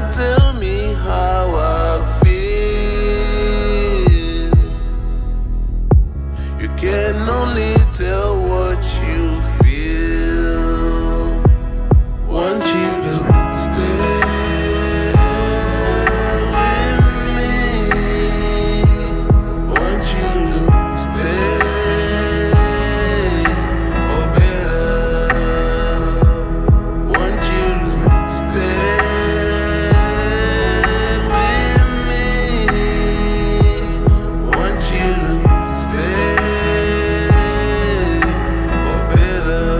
tell me how I feel. You can only tell what you feel. Want you to stay with me. Want you to stay for better. Want you to stay with me. Want you to stay for better.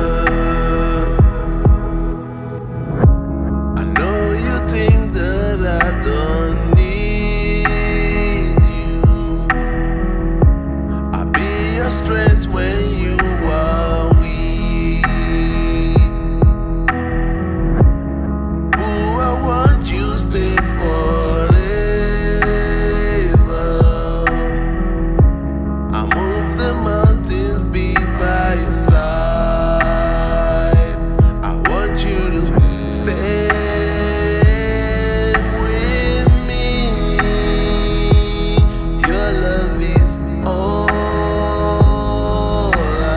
I know you think that I don't need you. I'll be your strength when you are weak. Ooh, I want you to stay forever. I move the mountains, be by your side. I want you to stay with me. Your love is all I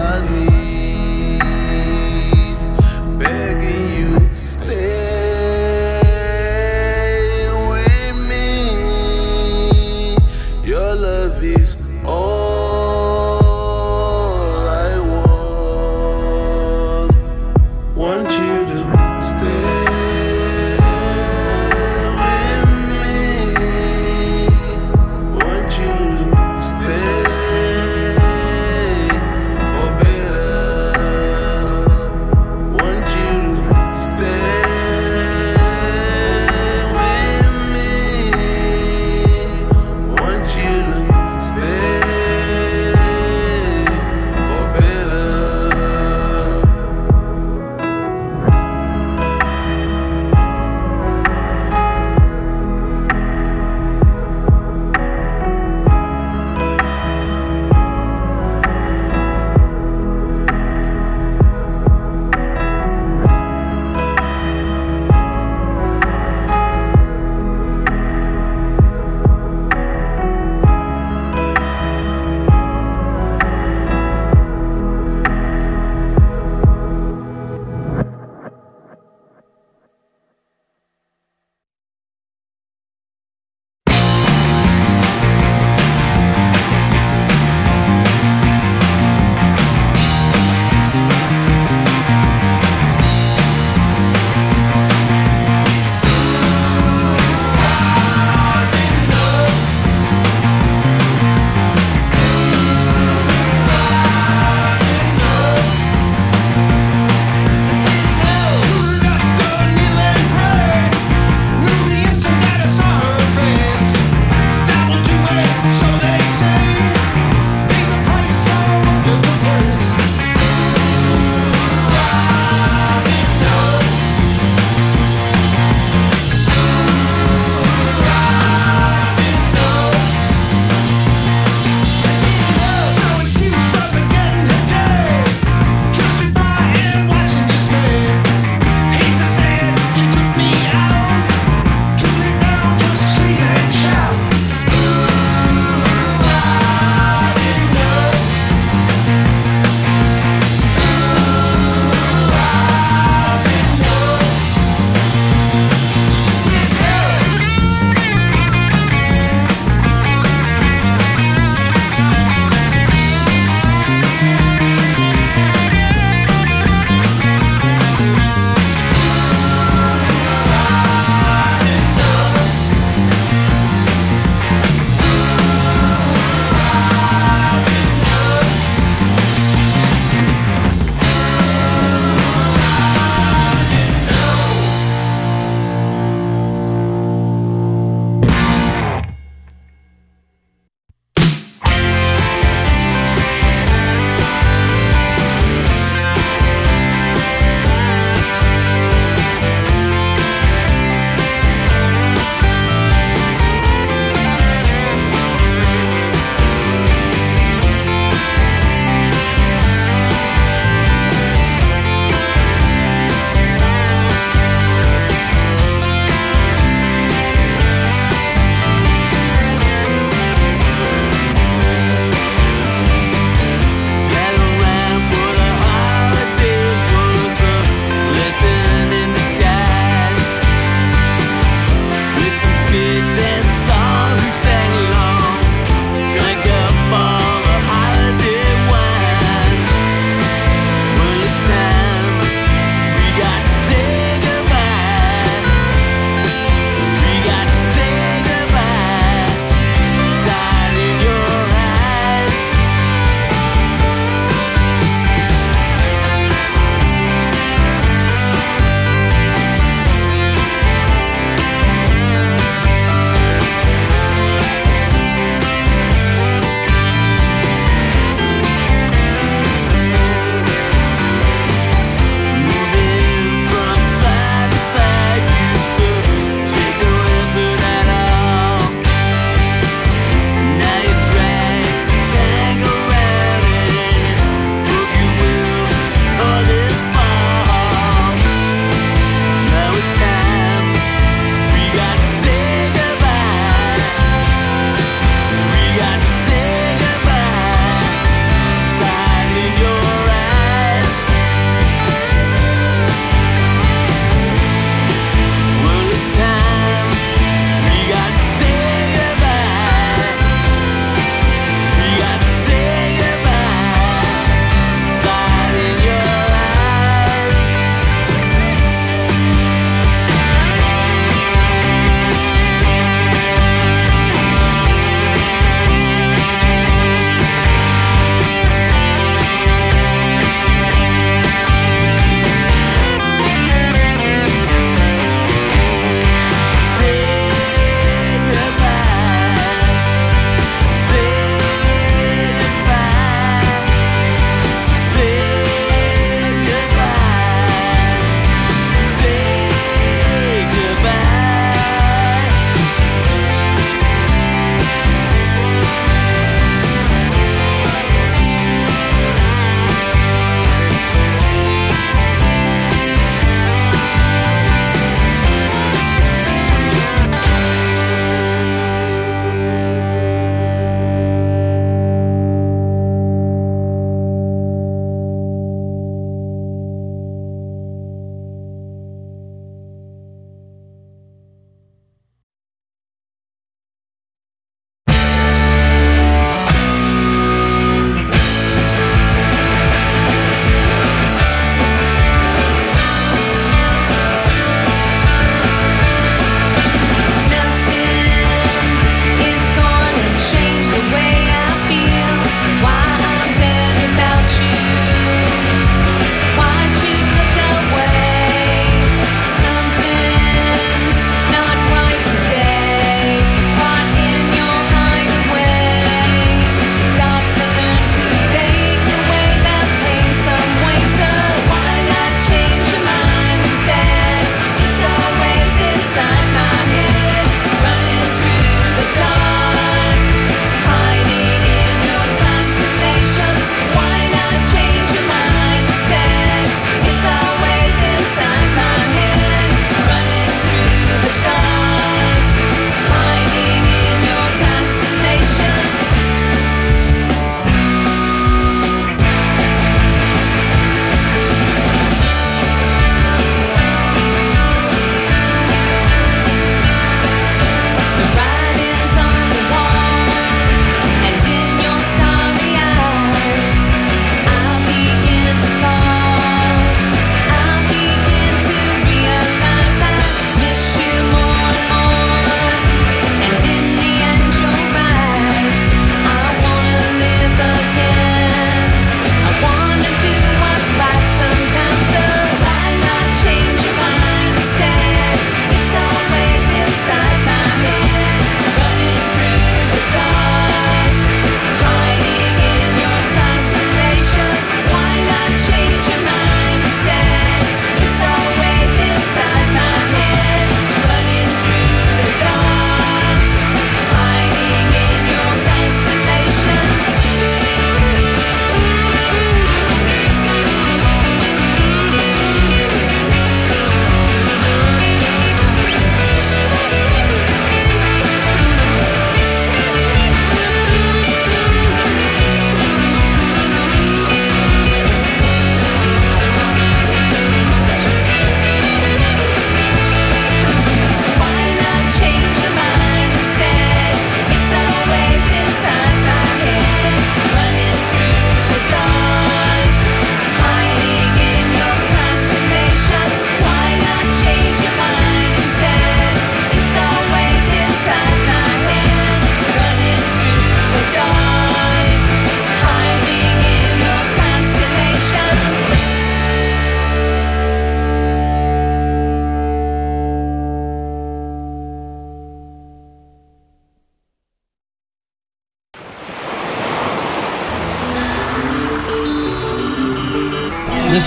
need. Begging you, stay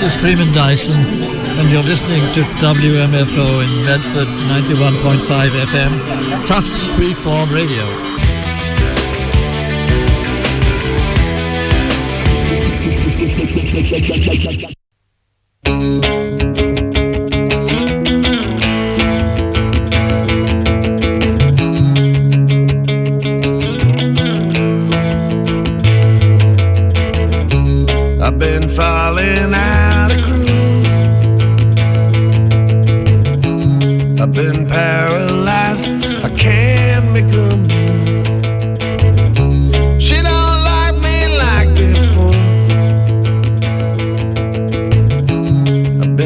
is Freeman Dyson, and you're listening to WMFO in Medford, 91.5 FM, Tufts Freeform Radio. I've been falling out of groove. I've been paralyzed, I can't make a move. She don't like me like before. I've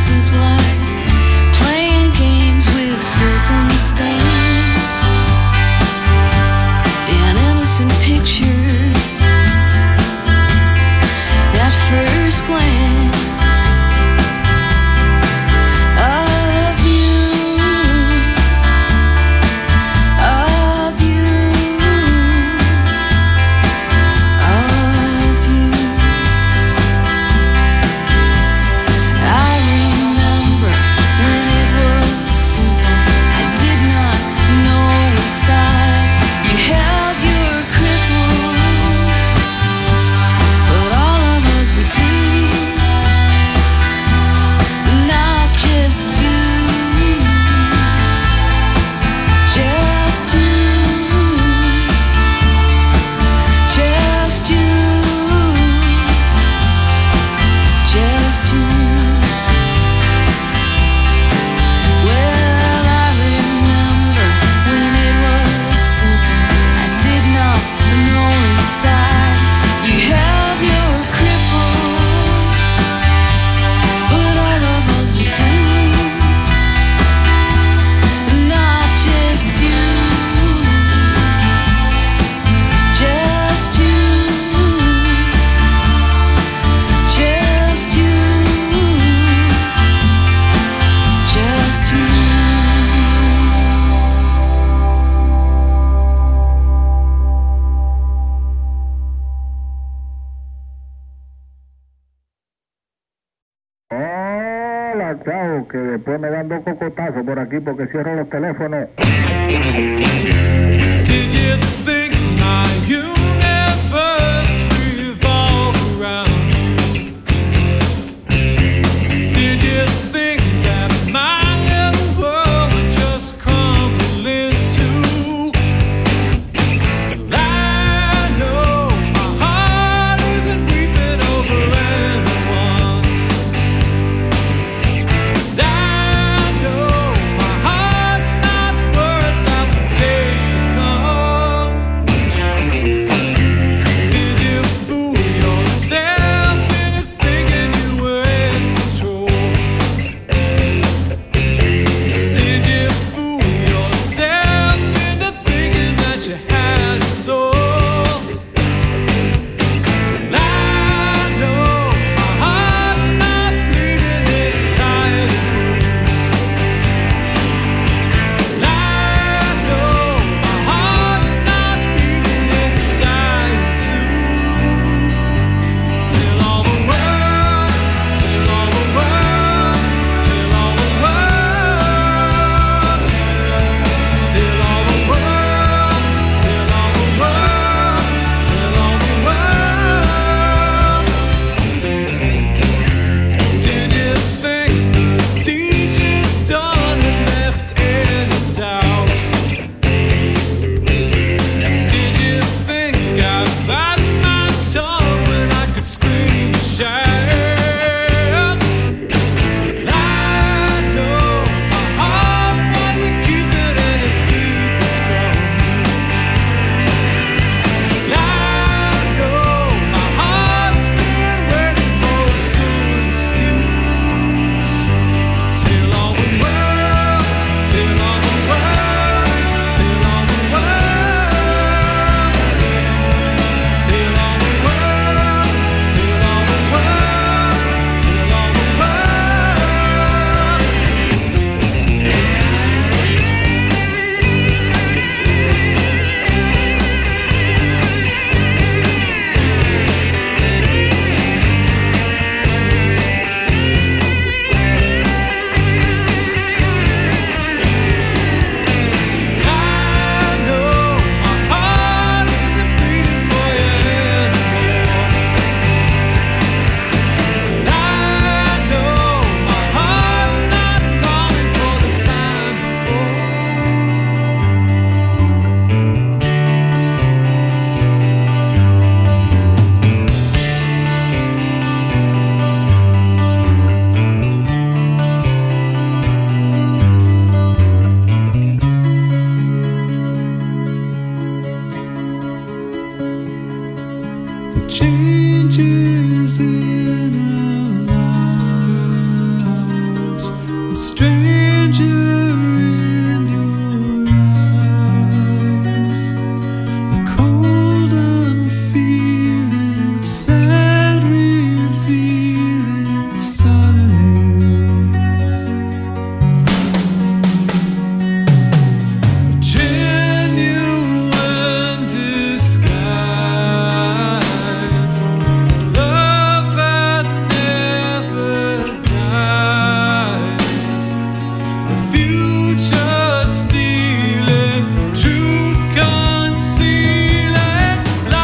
is like playing games with circumstance. An innocent picture at first glance. Chao, que después me dan dos cocotazos por aquí porque cierro los teléfonos. Did you think my universe revolved around you? Did you think that my little world would just crumble into? I know my heart isn't weeping over anyone. I know my heart's not worried about the days to come. Did you fool yourself into thinking you were in control? Did you fool yourself into thinking that you had a soul? I know my heart's not bleeding, it's tired and bruised. I know my heart's not beating, it's dying too. Till all the world, till all the world, till all the world, till all the world, till all the world, till all the world. Did you think the deed you'd done had left any doubt? Did you think I bite my tongue when I could scream and shout? I know my heart wasn't keeping any secrets from you. I know my heart's been waiting for a good excuse to tell all the world, tell all the world, tell all the world, tell all the world, tell all the world, tell all the world. I know my heart isn't beating for you anymore. I know my heart's not longing for the time before. Changes in our lives. stranger in your eyes, the cold unfeeling, sad revealing signs, a genuine disguise, love that never dies, the future stealing, truth concealing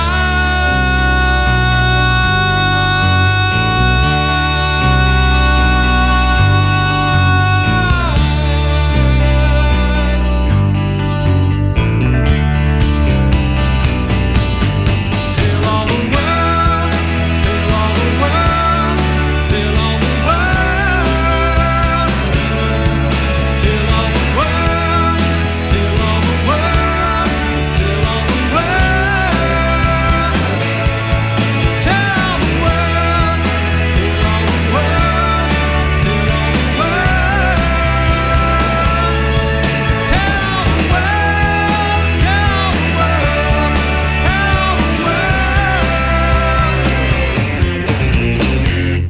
lies. Tell all the world, tell all the world, tell all the world, tell all the world, tell all the world, tell all the world, tell the world, tell all the world, tell all the world, tell the world, tell the world, tell the world.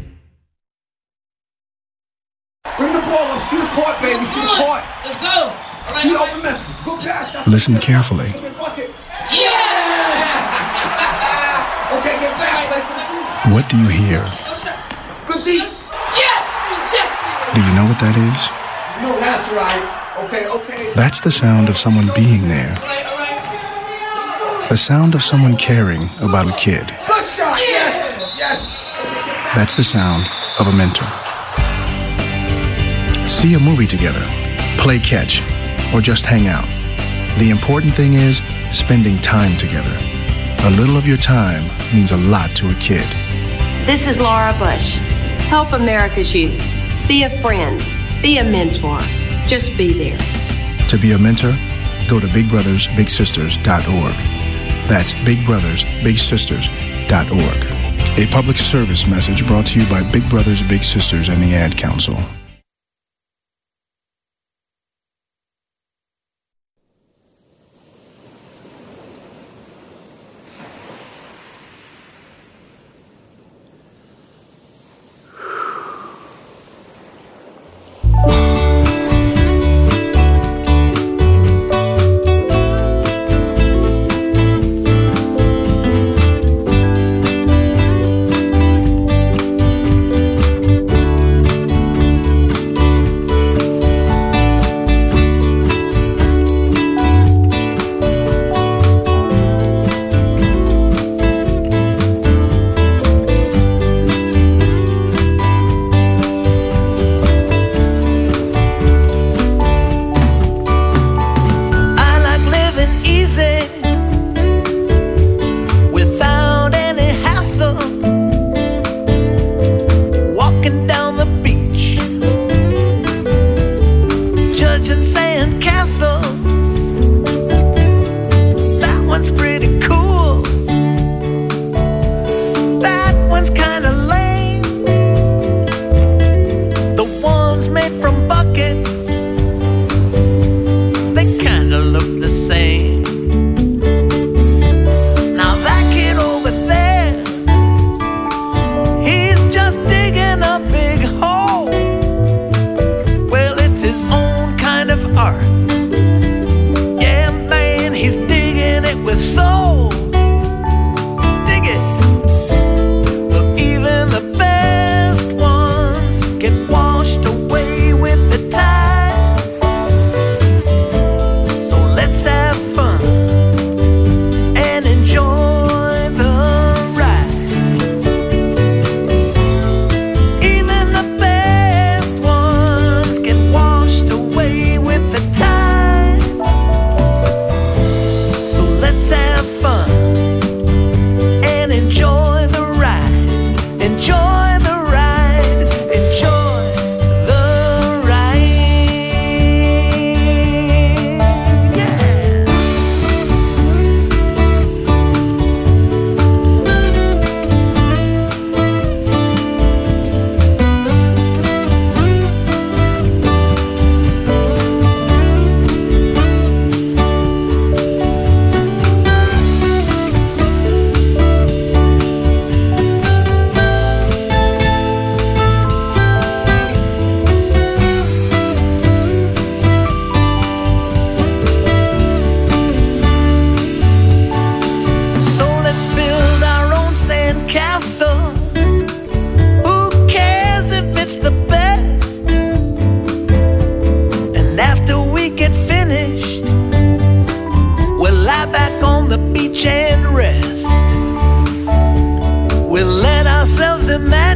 Bring the ball up, see the court, baby, see the court. Let's go. All right. See the open man. Go pass. That's Listen carefully. Bucket. Yeah. Okay, get back. Play some defense. What do you hear? Good deeds. Yes. Do you know what that is? No, that's right. Okay. That's the sound of someone being there. All right. The sound of someone caring about a kid. Good shot. Yes. Yes. Okay, get back. That's the sound of a mentor. See a movie together, play catch, or just hang out. The important thing is spending time together. A little of your time means a lot to a kid. This is Laura Bush. Help America's youth. Be a friend. Be a mentor. Just be there. To be a mentor, go to bigbrothersbigsisters.org. That's bigbrothersbigsisters.org. A public service message brought to you by Big Brothers Big Sisters and the Ad Council.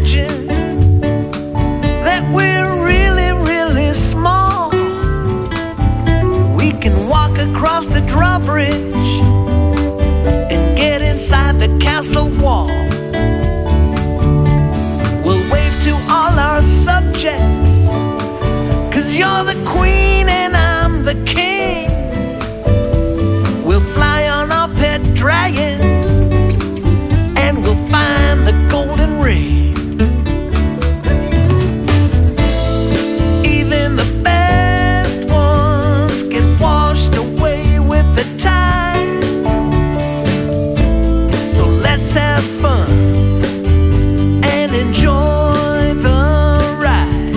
imagine that we're really, really small. We can walk across the drawbridge and get inside the castle wall. We'll wave to all our subjects, 'cause you're the queen and I'm the king. We'll fly on our pet dragon and we'll find the golden ring. Even the best ones get washed away with the tide. So let's have fun and enjoy the ride.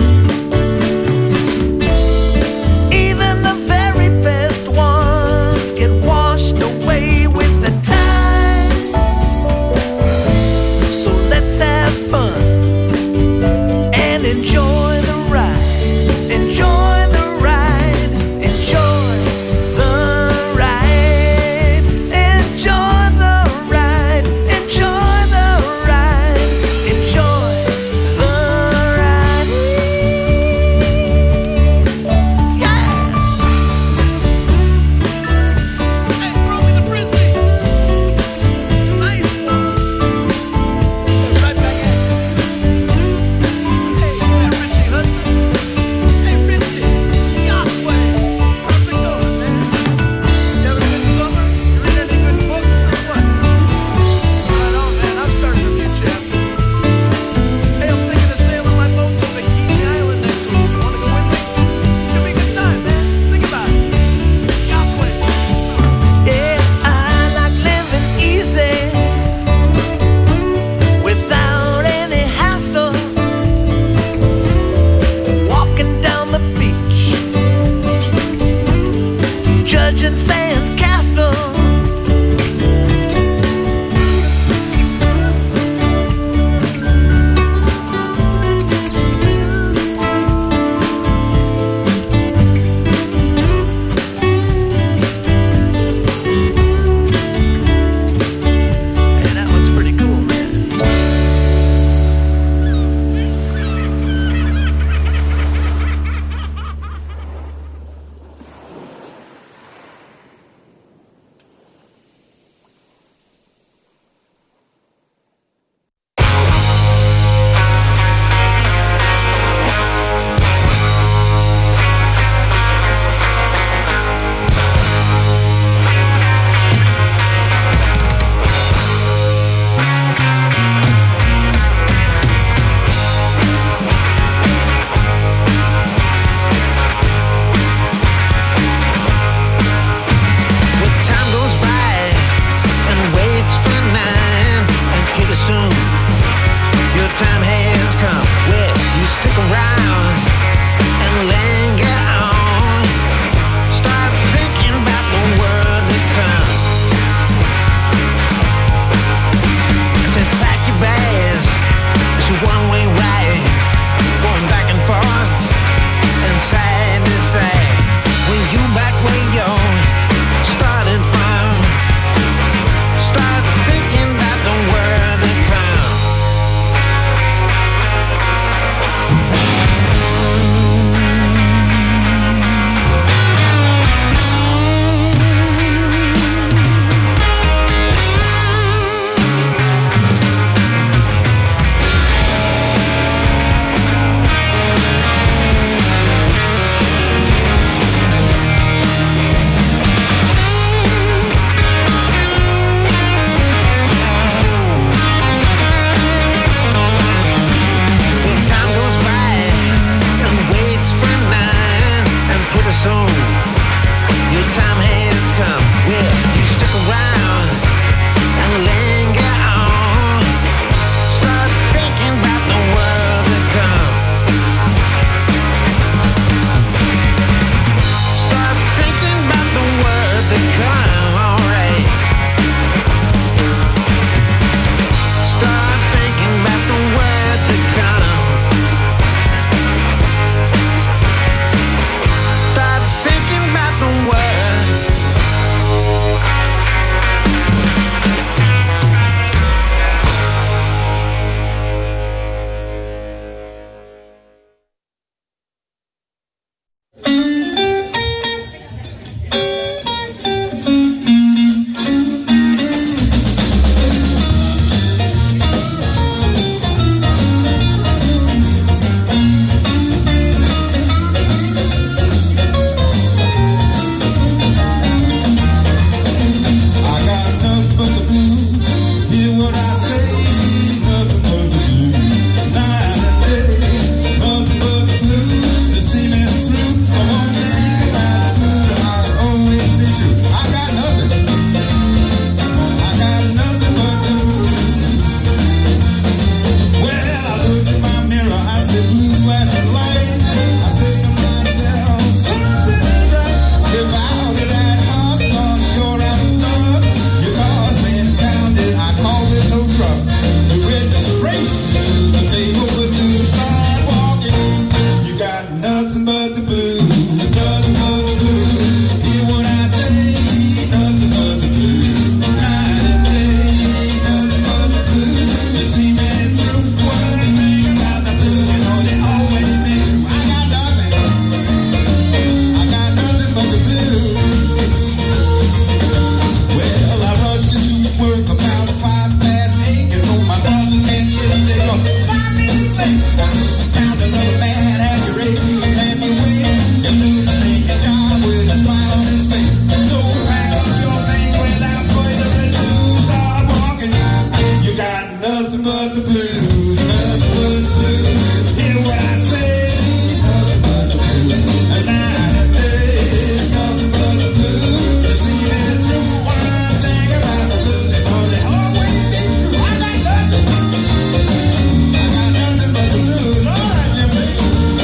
Even the very best ones get washed away with the tide. So let's have fun and enjoy the ride. Enjoy the ride. Enjoy the ride. Enjoy the ride. Enjoy the ride. Enjoy the ride. Yeah. Hey, throw me the frisbee. Nice. Right back at you. Hey, Richie Hudson. Hey, Richie. Yahweh. How's it going, man? You having a good summer? You read any good books or what? Right on, man. I'm starting a new chapter. Hey, I'm thinking of sailing my boat to Bikini Island next week. You wanna go with me? Should be a good time, man. Think about it. Yahweh. Yeah, I like living easy without any hassle. Walking down the beach, judging sand castles. Hey, that one's pretty cool, man. Well, time goes by and waits for 9, and pretty soon your time has come where you stick around and linger on. Start thinking about the world to come. I said, pack your bags, it's a one-way ride, going back and forth and side to side. When you back where you're starting from, start thinking about the world to come. nothing but the blues, nothing but the blues. Hear what I say, nothing but the blues. A night and day, nothing but the blues. See me through one thing about the blues, because they always been true. I got nothing but the blues. All right, then, baby.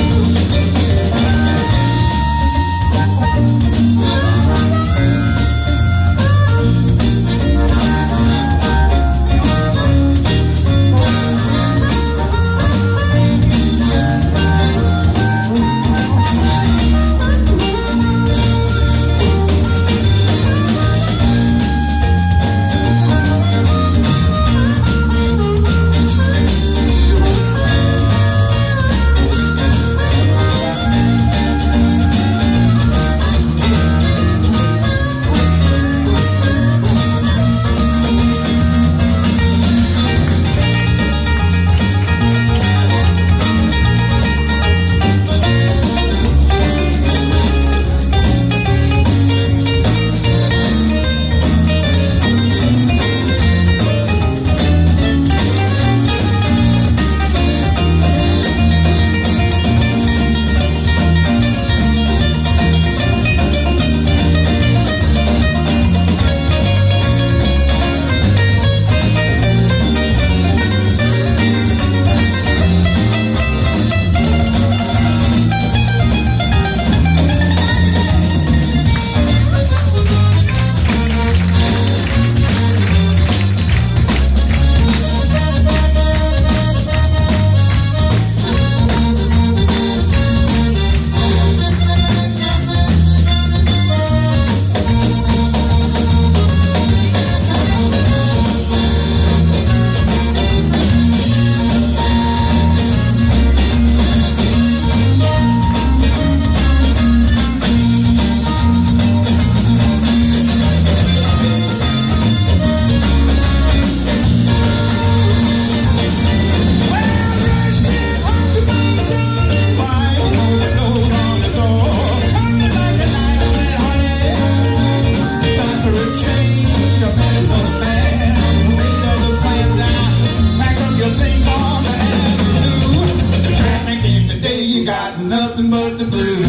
Nothing but the blues.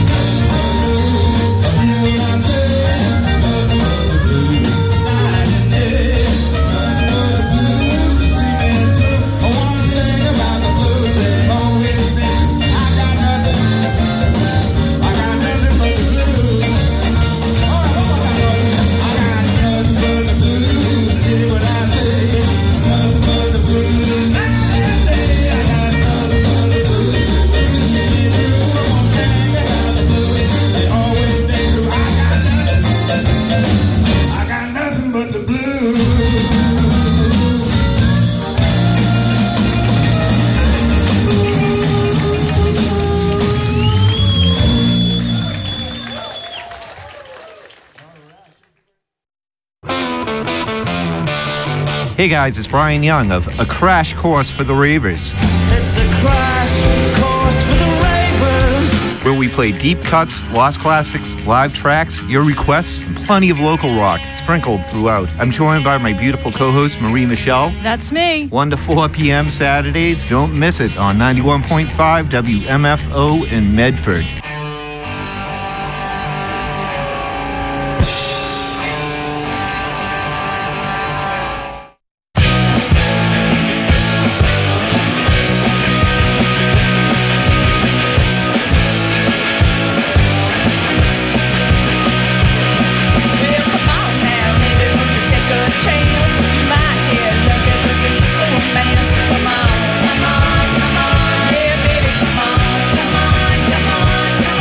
Hey guys, it's Brian Young of A Crash Course for the Ravers. It's a crash course for the Ravers. Where we play deep cuts, lost classics, live tracks, your requests, and plenty of local rock sprinkled throughout. I'm joined by my beautiful co-host, Marie Michelle. That's me. 1 to 4 p.m. Saturdays. Don't miss it on 91.5 WMFO in Medford. Come on,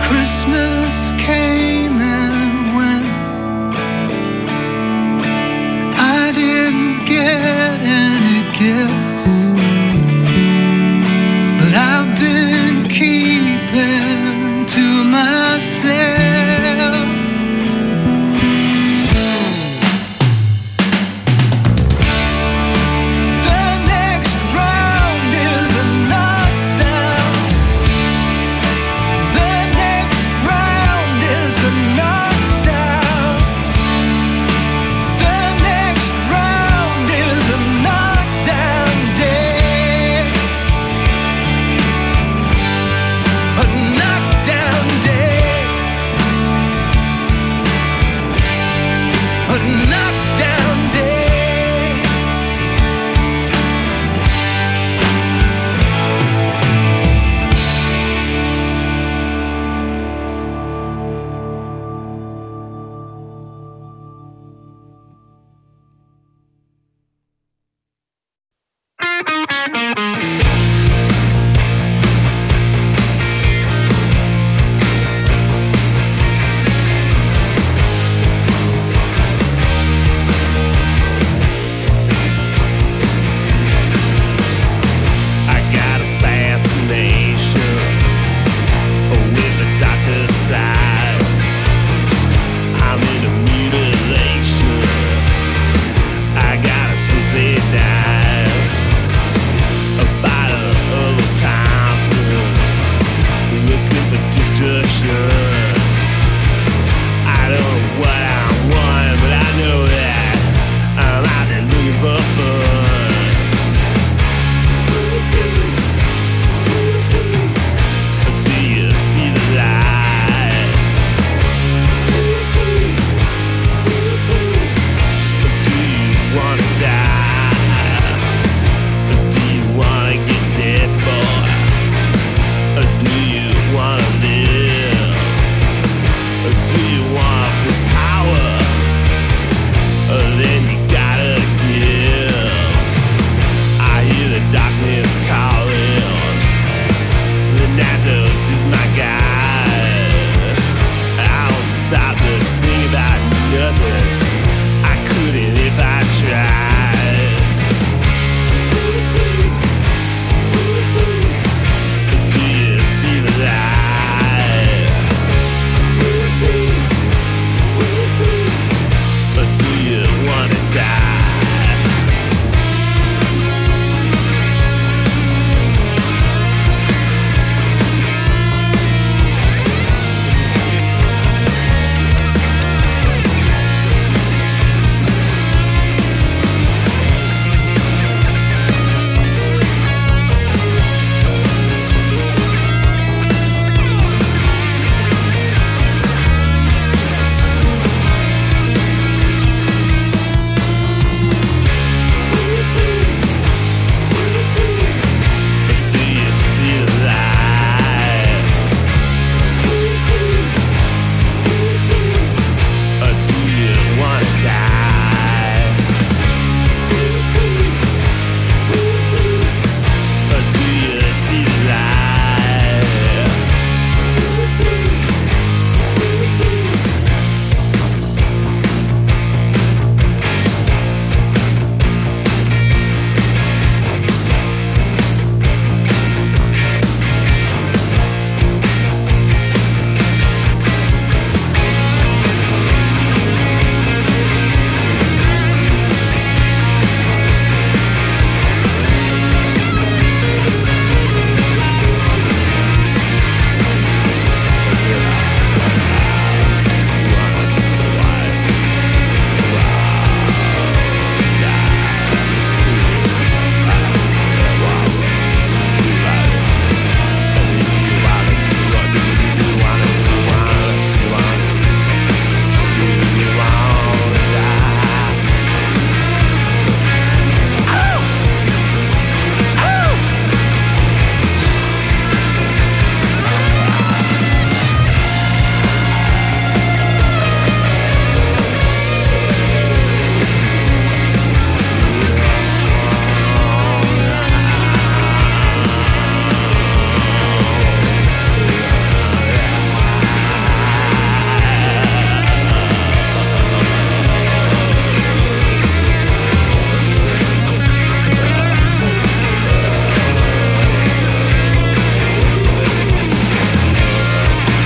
Christmas came and went. I didn't get any gifts, but I've been keeping to myself. Destruction.